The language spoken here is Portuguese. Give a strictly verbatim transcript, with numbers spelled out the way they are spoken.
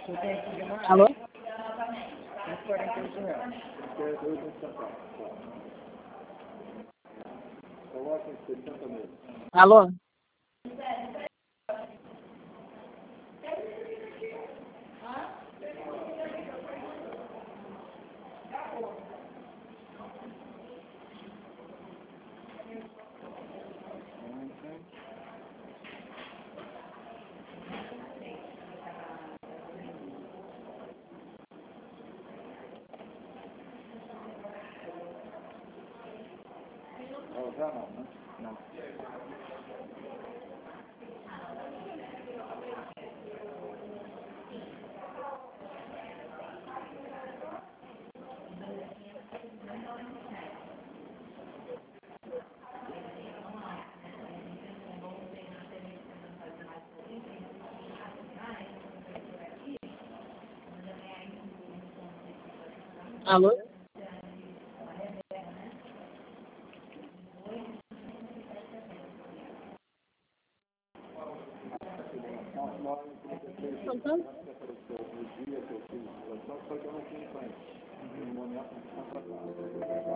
Alô? Alô? Já não, né? Não. Alô? Contando? O dia que eu fiz a só que eu não tinha frente. No momento que está